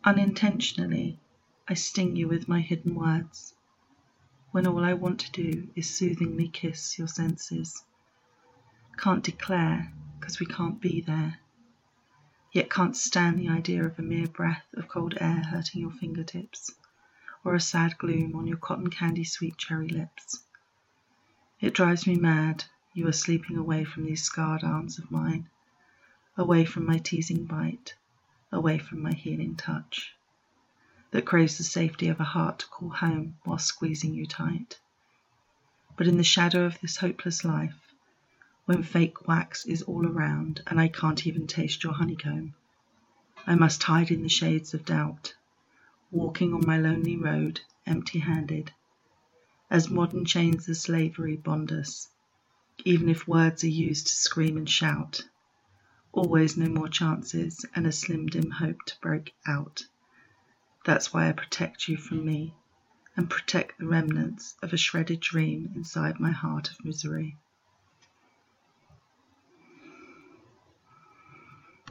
Unintentionally, I sting you with my hidden words, when all I want to do is soothingly kiss your senses. Can't declare, 'cause we can't be there, yet can't stand the idea of a mere breath of cold air hurting your fingertips, or a sad gloom on your cotton candy sweet cherry lips. It drives me mad you are sleeping away from these scarred arms of mine, away from my teasing bite, away from my healing touch, that craves the safety of a heart to call home while squeezing you tight. But in the shadow of this hopeless life, when fake wax is all around and I can't even taste your honeycomb, I must hide in the shades of doubt, walking on my lonely road empty-handed, as modern chains of slavery bond us, even if words are used to scream and shout. Always no more chances and a slim dim hope to break out. That's why I protect you from me, and protect the remnants of a shredded dream inside my heart of misery.